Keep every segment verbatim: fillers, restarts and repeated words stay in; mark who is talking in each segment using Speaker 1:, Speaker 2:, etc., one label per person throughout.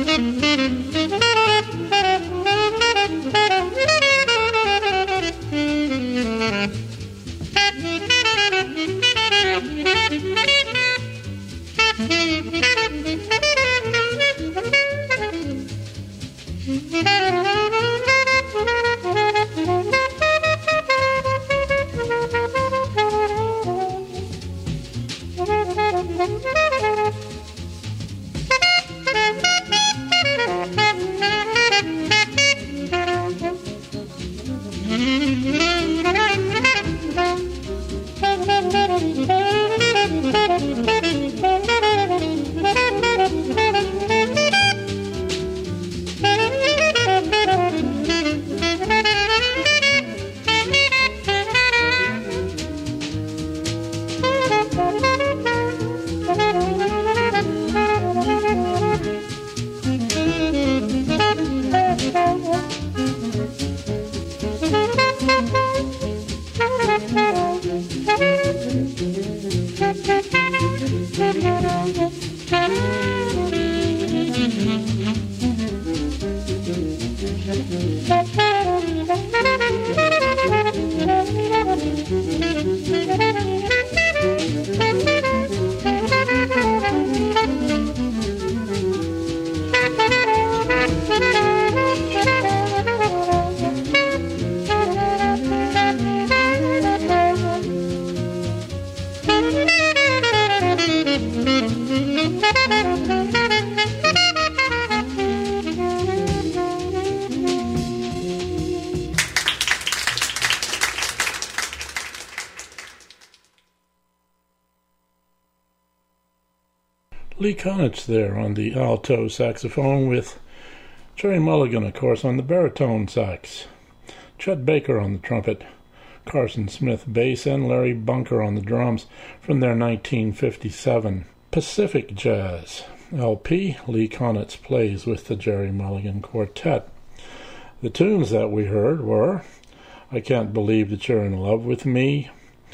Speaker 1: Lee Konitz there on the alto saxophone with Gerry Mulligan, of course, on the baritone sax, Chet Baker on the trumpet, Carson Smith bass, and Larry Bunker on the drums from their nineteen fifty-seven Pacific Jazz L P. Lee Konitz plays with the Gerry Mulligan Quartet. The tunes that we heard were I Can't Believe That You're in Love with Me,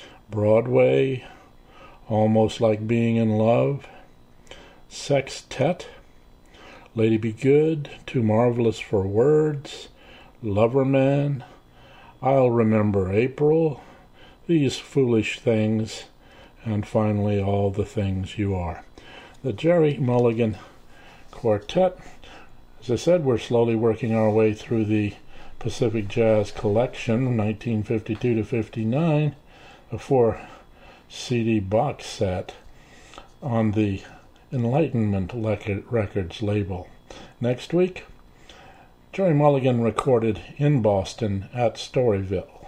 Speaker 1: Broadway, Almost Like Being in Love, Sextet, Lady Be Good, Too Marvelous for Words, Loverman, I'll Remember April, These Foolish Things, and finally All the Things You Are. The Gerry Mulligan Quartet. As I said, we're slowly working our way through the Pacific Jazz Collection, nineteen fifty-two to fifty-nine, a four C D box set on the Enlightenment Records label. Next week, Gerry Mulligan recorded in Boston at Storyville.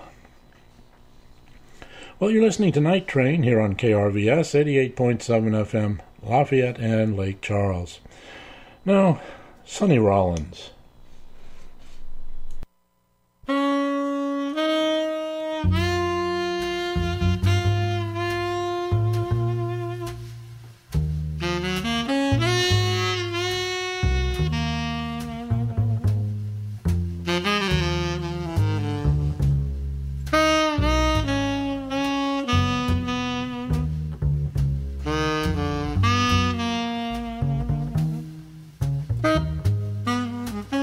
Speaker 1: Well, you're listening to Night Train here on K R V S eighty-eight point seven F M, Lafayette and Lake Charles. Now, Sonny Rollins.
Speaker 2: Thank you.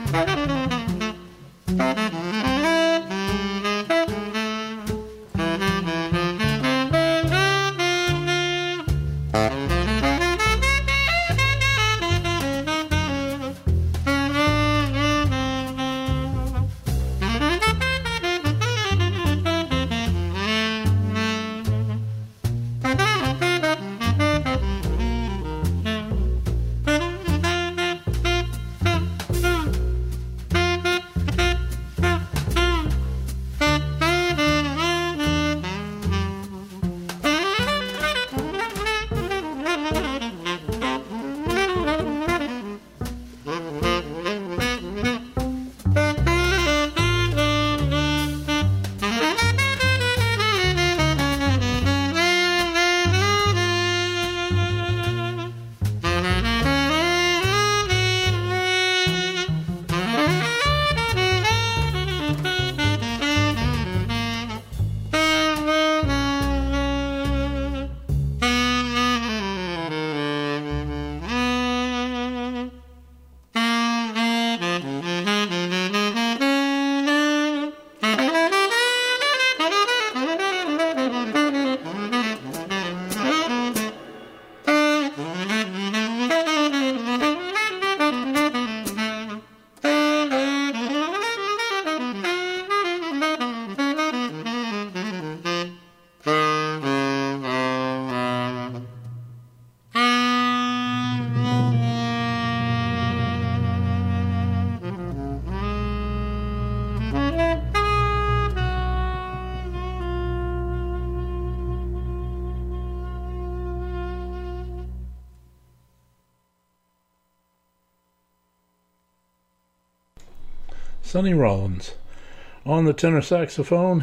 Speaker 1: Sonny Rollins on the tenor saxophone,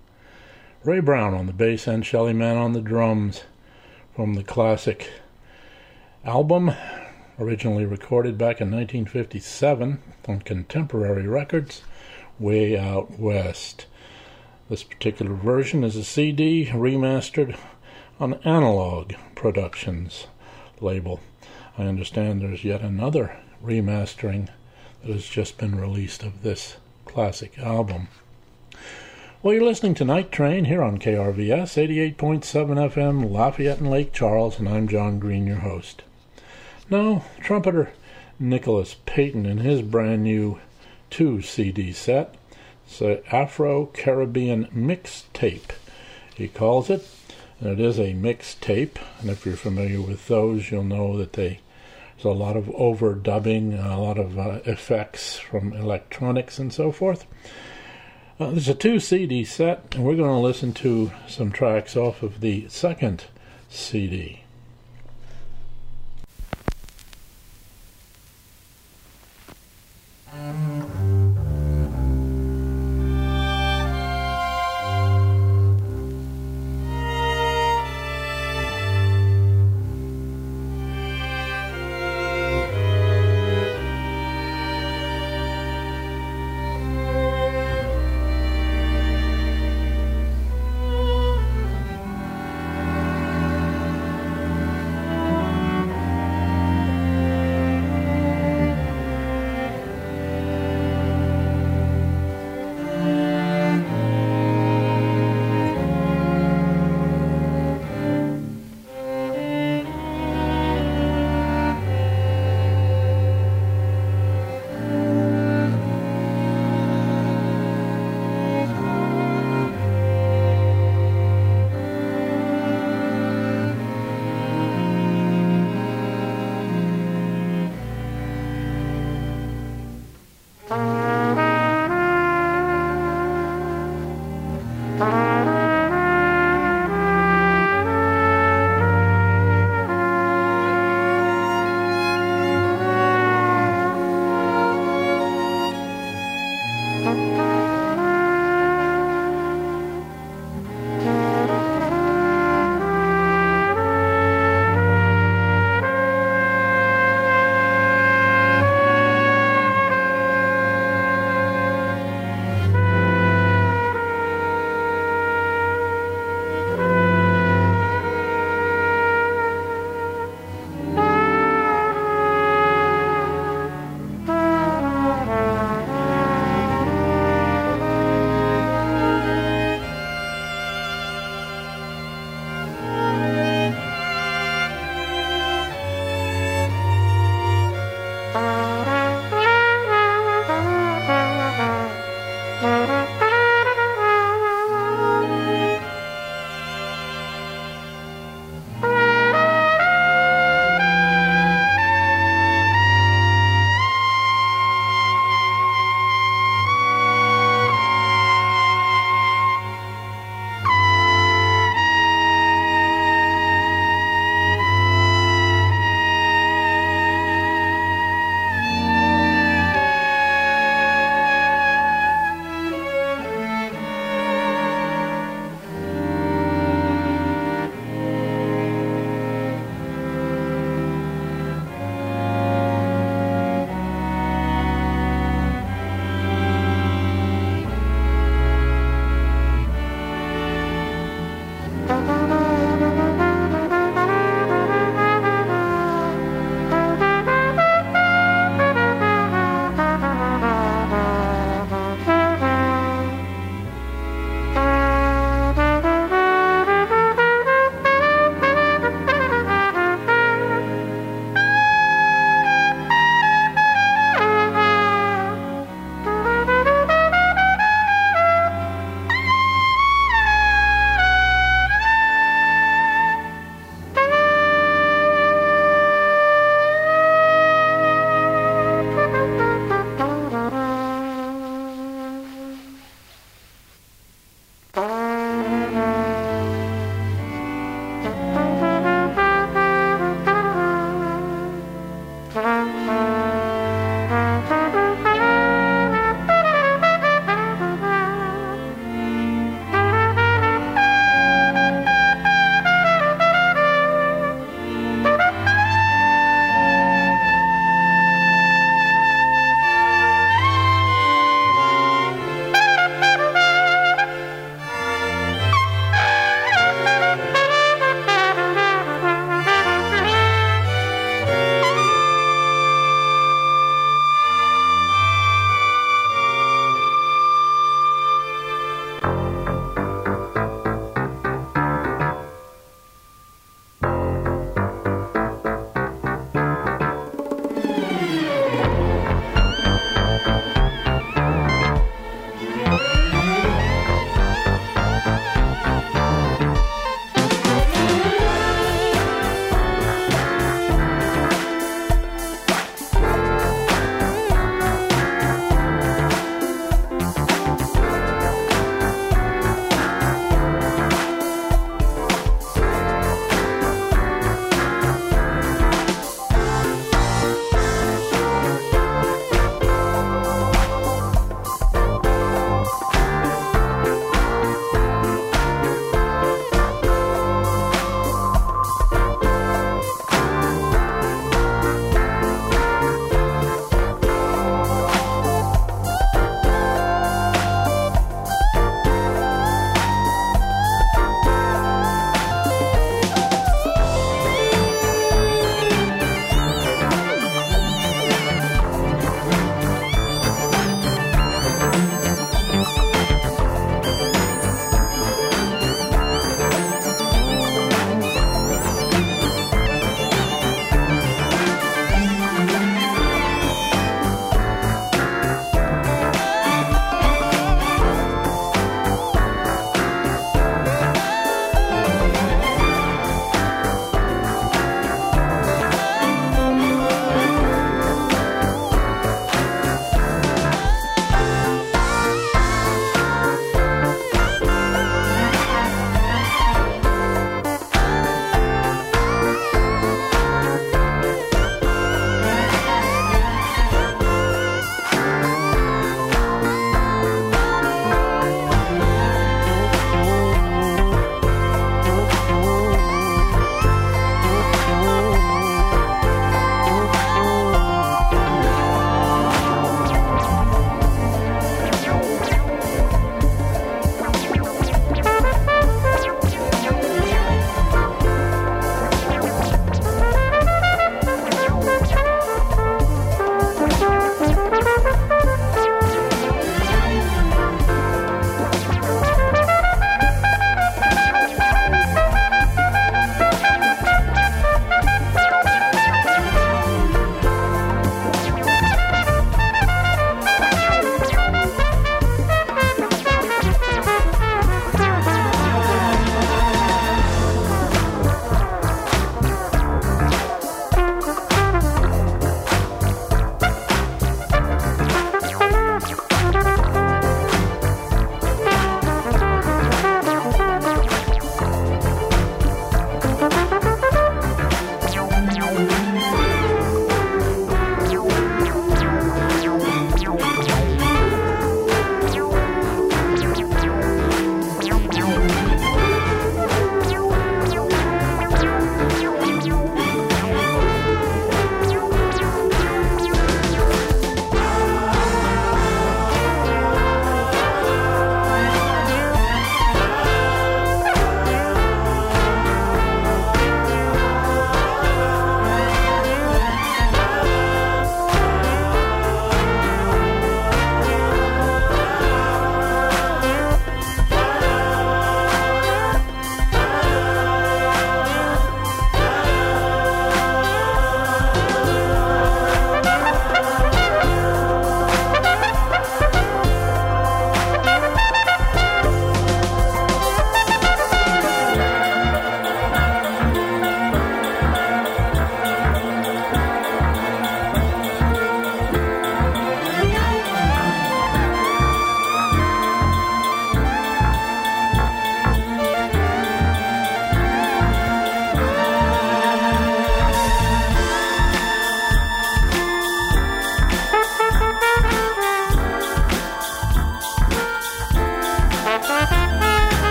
Speaker 1: Ray Brown on the bass, and Shelly Manne on the drums from the classic album, originally recorded back in nineteen fifty-seven on Contemporary Records, Way Out West. This particular version is a C D remastered on Analog Productions label. I understand there's yet another remastering that has just been released of this classic album. Well, you're listening to Night Train here on K R V S eighty-eight point seven F M, Lafayette and Lake Charles, and I'm John Green, your host. Now, trumpeter Nicholas Payton in his brand new two C D set, it's an Afro-Caribbean mixtape, he calls it, and it is a mixtape, and if you're familiar with those, you'll know that they there's a lot of overdubbing, a lot of uh, effects from electronics and so forth. Uh, there's a two C D set, and we're going to listen to some tracks off of the second C D.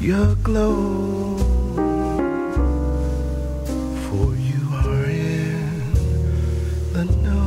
Speaker 2: your glow, for you are in the know.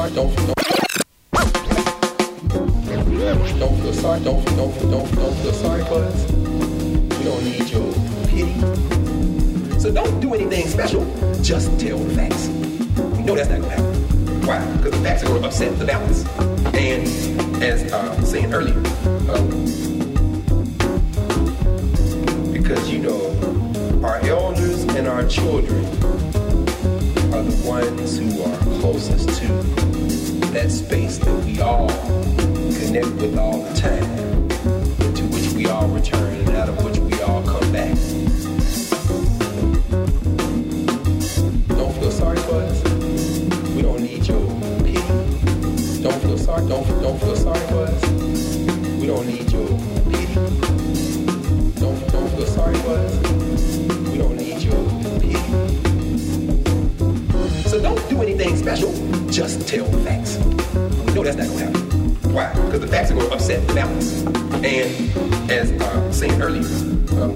Speaker 3: sorry, don't don't don't feel sorry, don't don't don't don't feel sorry for us. We don't need your pity. So don't do anything special. Just tell the facts. You know that's not gonna happen. Why? Because the facts are gonna upset the balance. And as uh, I was saying earlier, um, because you know our elders and our children are the ones who are closest to that space that we all connect with all the time, to which we all return and out of which we all come back. Don't feel sorry for us. We don't need your pity. Don't feel sorry. Don't don't feel sorry for us. We don't need your pity. Don't don't feel sorry for us. We don't need your pity. So don't do anything special. Just tell the facts. No, that's not gonna happen. Why? Because the facts are gonna upset the balance. And as I was saying earlier, um,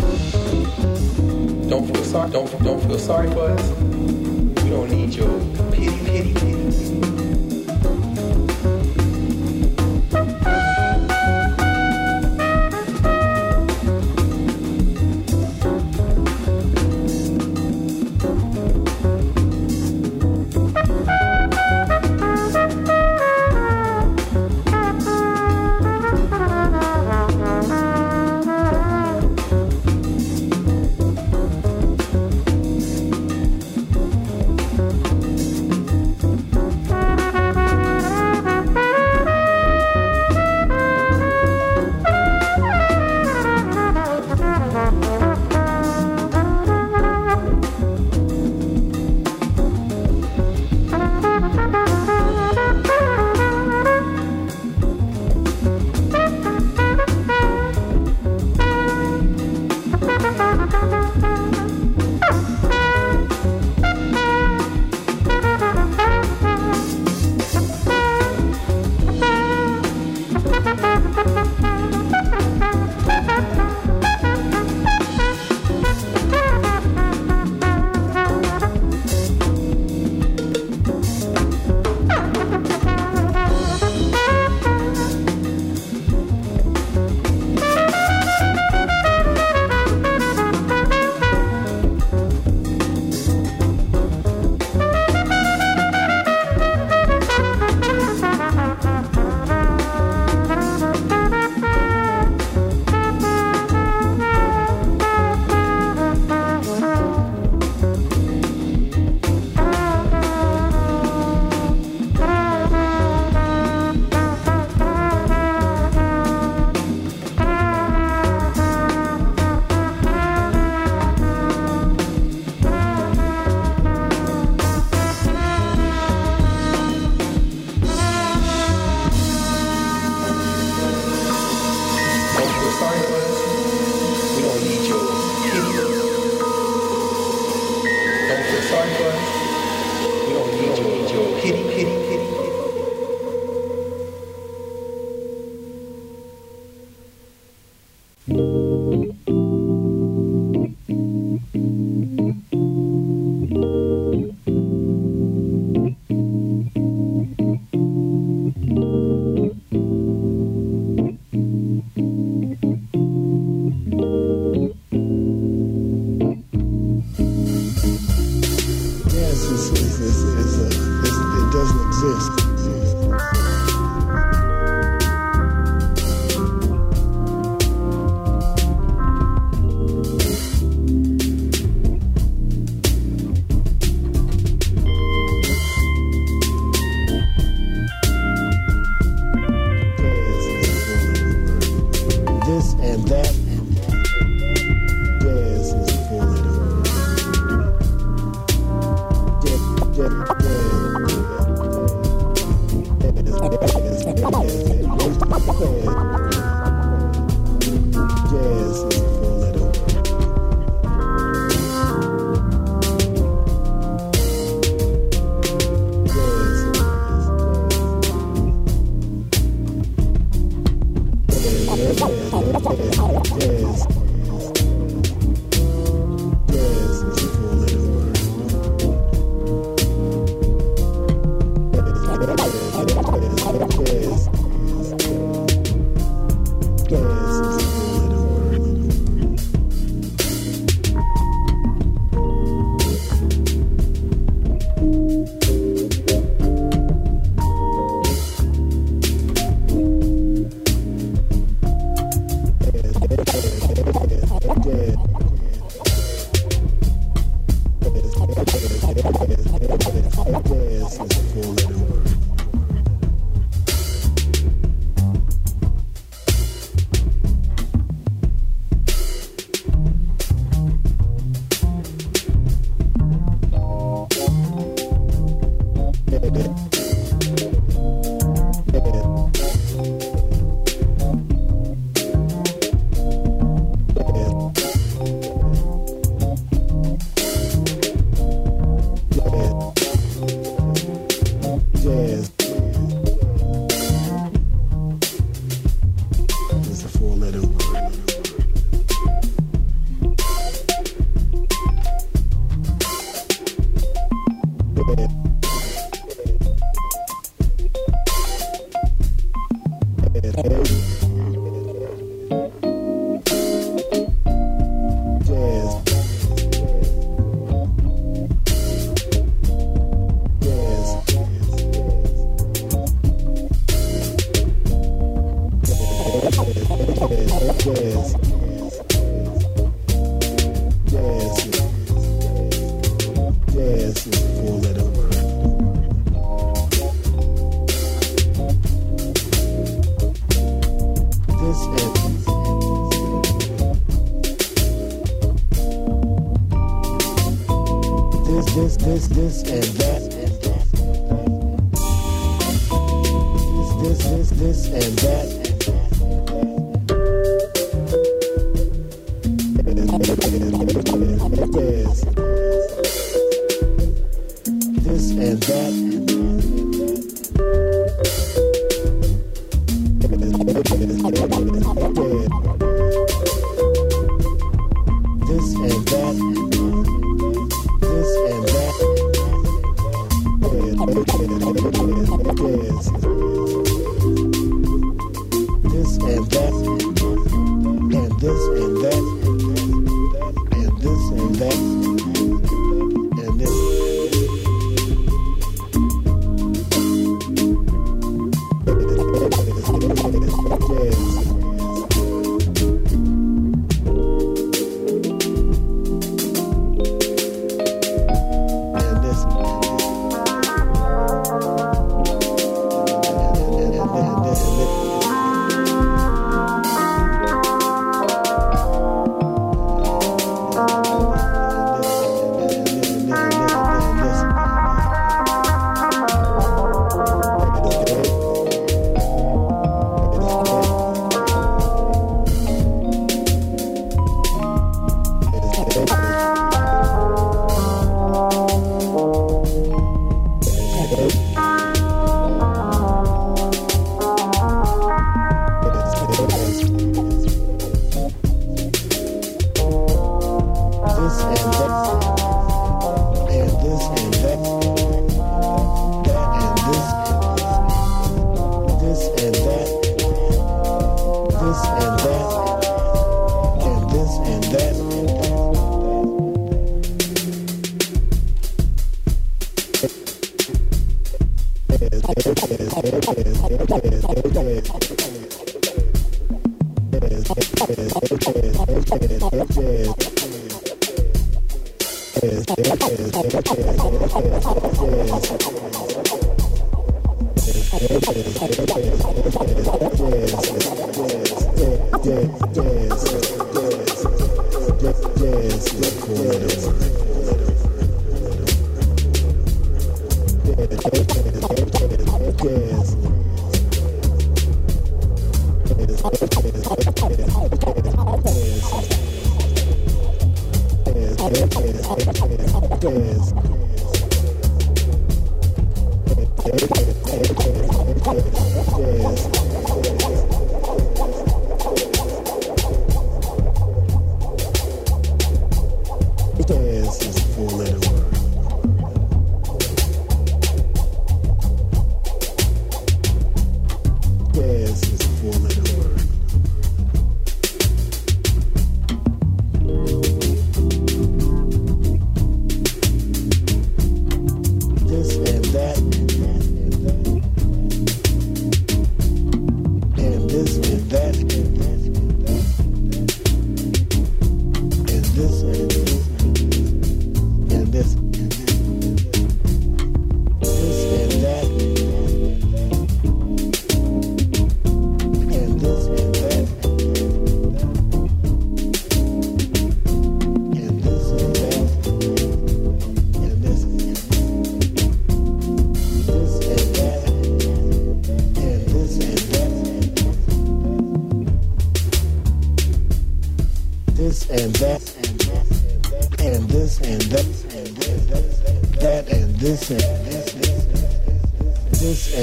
Speaker 3: don't feel sorry. Don't don't feel sorry for us. We don't need your pity, pity, pity.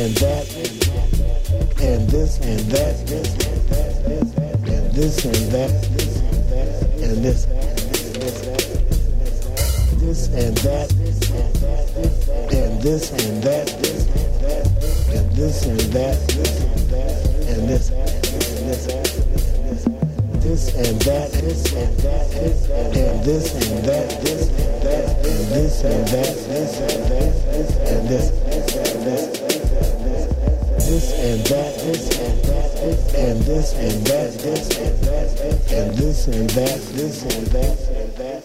Speaker 2: and that, and this and that, and this and that, and this, this and that, and this and that, and this and that, and this, this and that, and this and that, and this and that, and this and that, and this, this and that, and this and that, and this and that, this and that.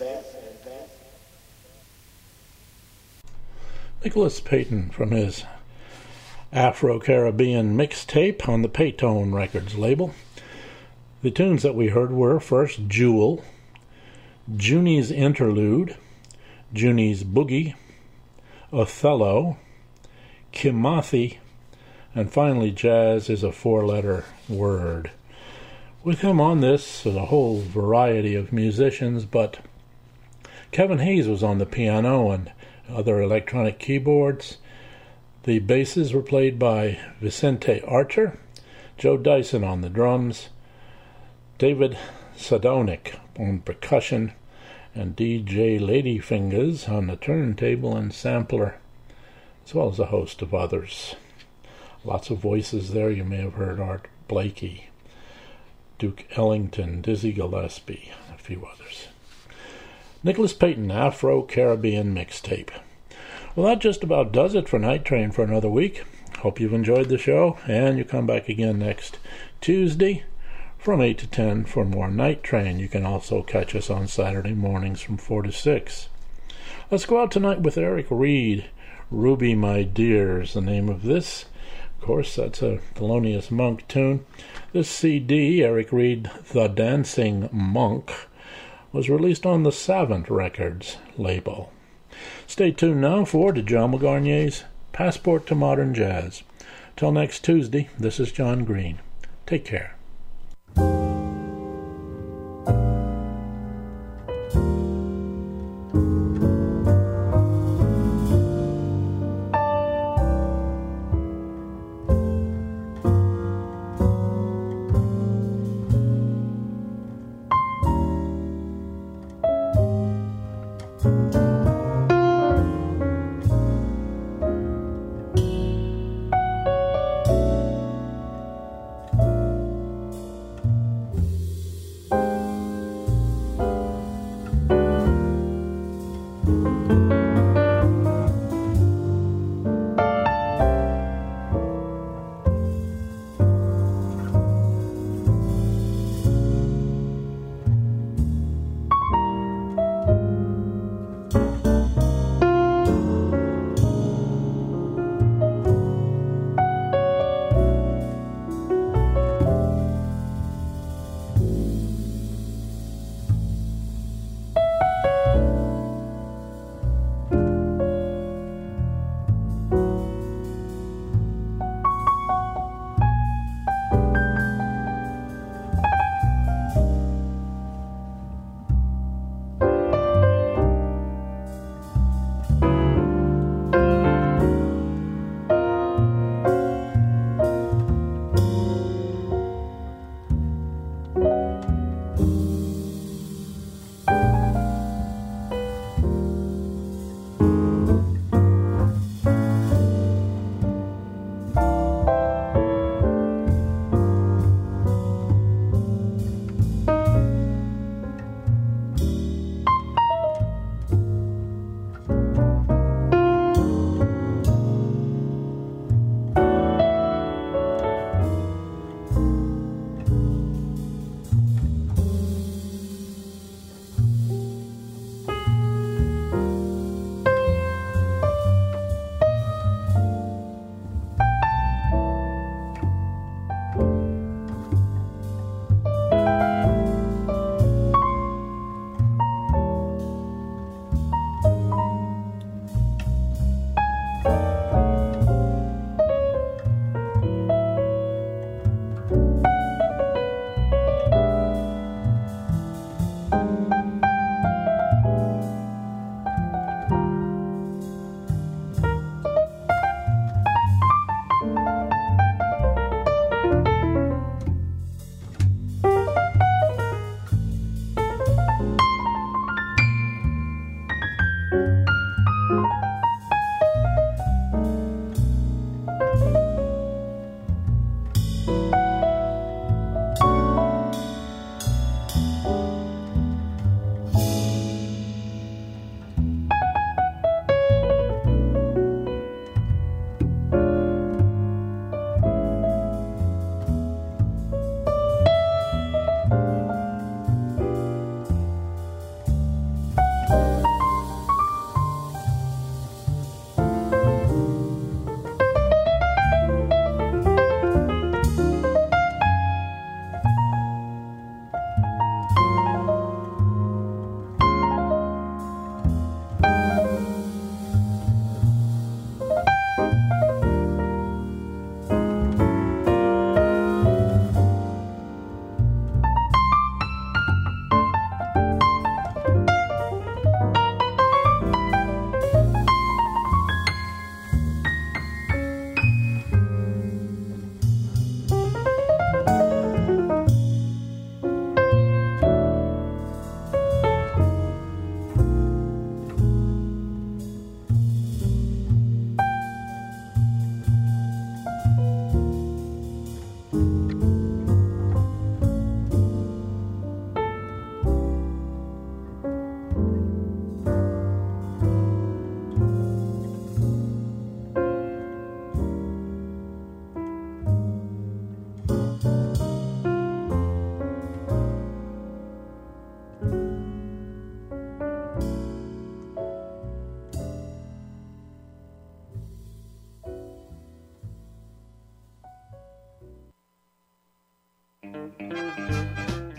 Speaker 1: Nicholas Payton from his Afro-Caribbean mixtape on the Paytone Records label. The tunes that we heard were first Jewel, Junie's Interlude, Junie's Boogie, Othello, Kimathi, and finally Jazz is a four-letter word. With him on this is a whole variety of musicians, but Kevin Hayes was on the piano and other electronic keyboards. The basses were played by Vicente Archer, Joe Dyson on the drums, David Sadonik on percussion, and D J Ladyfingers on the turntable and sampler, as well as a host of others. Lots of voices there. You may have heard Art Blakey, Duke Ellington, Dizzy Gillespie, and a few others. Nicholas Payton, Afro-Caribbean mixtape. Well, that just about does it for Night Train for another week. Hope you've enjoyed the show, and you come back again next Tuesday from eight to ten for more Night Train. You can also catch us on Saturday mornings from four to six. Let's go out tonight with Eric Reed. Ruby, My Dear is the name of this. Of course, that's a Thelonious Monk tune. This C D, Eric Reed, The Dancing Monk, was released on the Savant Records label. Stay tuned now for Djalma Garnier's Passport to Modern Jazz. Till next Tuesday, this is John Green. Take care.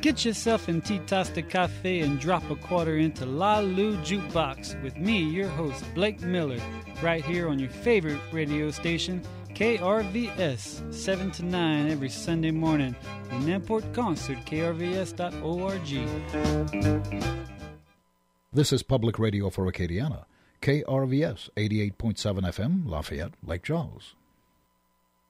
Speaker 4: Get yourself in T-Tosta Cafe and drop a quarter into La Lou Jukebox with me, your host, Blake Miller, right here on your favorite radio station, K R V S, seven to nine every Sunday morning. The Newport Concert, K R V S dot org.
Speaker 5: This is Public Radio for Acadiana, K R V S eighty-eight point seven F M, Lafayette, Lake Charles.